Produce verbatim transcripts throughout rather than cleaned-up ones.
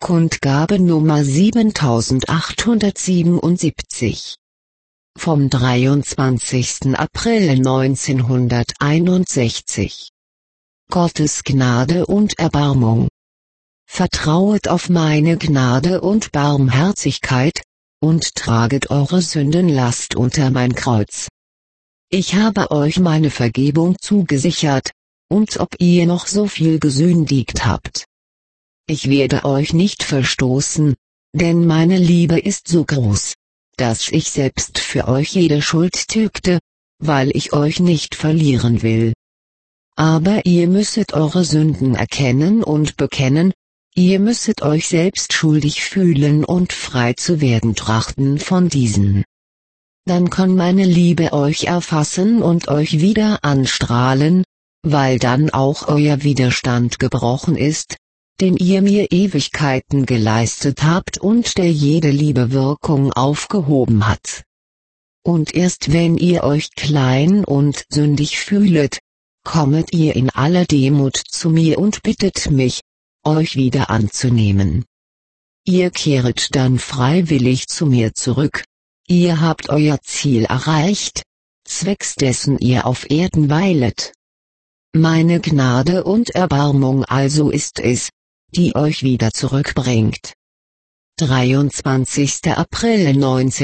Kundgabe Nummer siebentausendachthundertsiebenundsiebzig. Vom dreiundzwanzigsten April neunzehnhunderteinundsechzig. Gottes Gnade und Erbarmung. Vertrauet auf meine Gnade und Barmherzigkeit, und traget eure Sündenlast unter mein Kreuz. Ich habe euch meine Vergebung zugesichert, und ob ihr noch so viel gesündigt habt. Ich werde euch nicht verstoßen, denn meine Liebe ist so groß, dass ich selbst für euch jede Schuld tilgte, weil ich euch nicht verlieren will. Aber ihr müsset eure Sünden erkennen und bekennen, ihr müsset euch selbst schuldig fühlen und frei zu werden trachten von diesen. Dann kann meine Liebe euch erfassen und euch wieder anstrahlen, weil dann auch euer Widerstand gebrochen ist, den ihr mir Ewigkeiten geleistet habt und der jede Liebewirkung aufgehoben hat. Und erst wenn ihr euch klein und sündig fühlet, kommet ihr in aller Demut zu mir und bittet mich, euch wieder anzunehmen. Ihr kehret dann freiwillig zu mir zurück, ihr habt euer Ziel erreicht, zwecks dessen ihr auf Erden weilet. Meine Gnade und Erbarmung also ist es, die euch wieder zurückbringt. dreiundzwanzigster April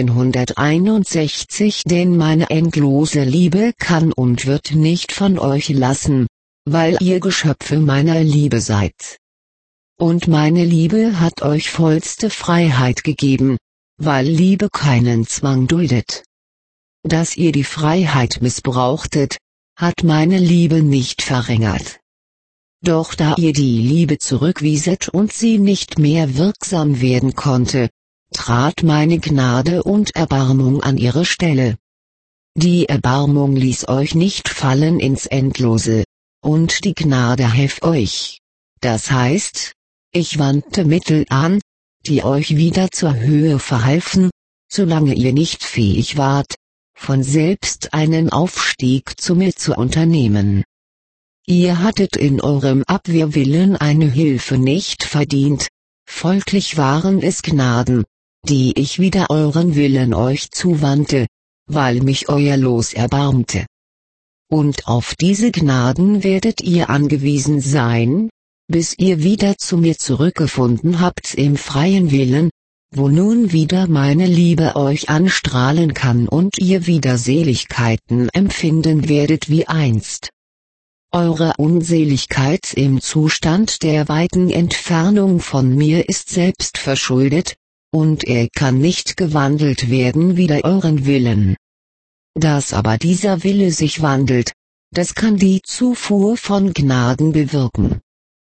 neunzehnhunderteinundsechzig. Denn meine endlose Liebe kann und wird nicht von euch lassen, weil ihr Geschöpfe meiner Liebe seid. Und meine Liebe hat euch vollste Freiheit gegeben, weil Liebe keinen Zwang duldet. Dass ihr die Freiheit missbrauchtet, hat meine Liebe nicht verringert. Doch da ihr die Liebe zurückwieset und sie nicht mehr wirksam werden konnte, trat meine Gnade und Erbarmung an ihre Stelle. Die Erbarmung ließ euch nicht fallen ins Endlose, und die Gnade half euch. Das heißt, ich wandte Mittel an, die euch wieder zur Höhe verhalfen, solange ihr nicht fähig wart, von selbst einen Aufstieg zu mir zu unternehmen. Ihr hattet in eurem Abwehrwillen eine Hilfe nicht verdient, folglich waren es Gnaden, die ich wider euren Willen euch zuwandte, weil mich euer Los erbarmte. Und auf diese Gnaden werdet ihr angewiesen sein, bis ihr wieder zu mir zurückgefunden habt im freien Willen, wo nun wieder meine Liebe euch anstrahlen kann und ihr wieder Seligkeiten empfinden werdet wie einst. Eure Unseligkeit im Zustand der weiten Entfernung von mir ist selbst verschuldet, und er kann nicht gewandelt werden wider euren Willen. Dass aber dieser Wille sich wandelt, das kann die Zufuhr von Gnaden bewirken.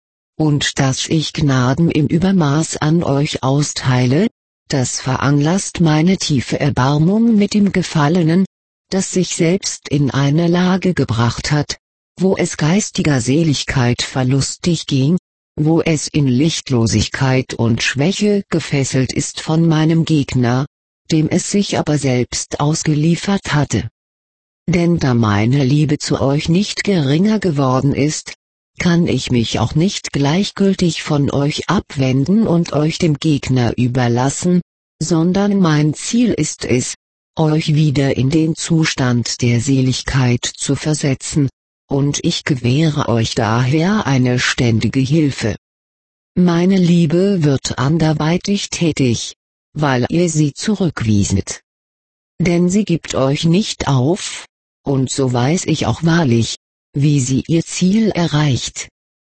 Und dass ich Gnaden im Übermaß an euch austeile, das veranlasst meine tiefe Erbarmung mit dem Gefallenen, das sich selbst in eine Lage gebracht hat, wo es geistiger Seligkeit verlustig ging, wo es in Lichtlosigkeit und Schwäche gefesselt ist von meinem Gegner, dem es sich aber selbst ausgeliefert hatte. Denn da meine Liebe zu euch nicht geringer geworden ist, kann ich mich auch nicht gleichgültig von euch abwenden und euch dem Gegner überlassen, sondern mein Ziel ist es, euch wieder in den Zustand der Seligkeit zu versetzen, und ich gewähre euch daher eine ständige Hilfe. Meine Liebe wird anderweitig tätig, weil ihr sie zurückwieset. Denn sie gibt euch nicht auf, und so weiß ich auch wahrlich, wie sie ihr Ziel erreicht.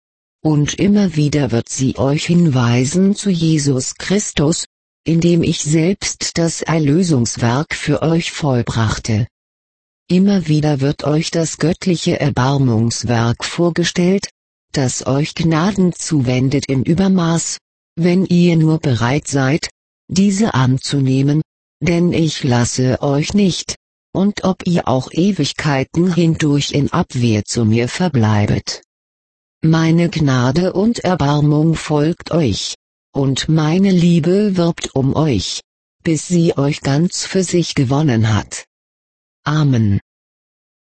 Und immer wieder wird sie euch hinweisen zu Jesus Christus, indem ich selbst das Erlösungswerk für euch vollbrachte. Immer wieder wird euch das göttliche Erbarmungswerk vorgestellt, das euch Gnaden zuwendet im Übermaß, wenn ihr nur bereit seid, diese anzunehmen, denn ich lasse euch nicht, und ob ihr auch Ewigkeiten hindurch in Abwehr zu mir verbleibet. Meine Gnade und Erbarmung folgt euch, und meine Liebe wirbt um euch, bis sie euch ganz für sich gewonnen hat. Amen.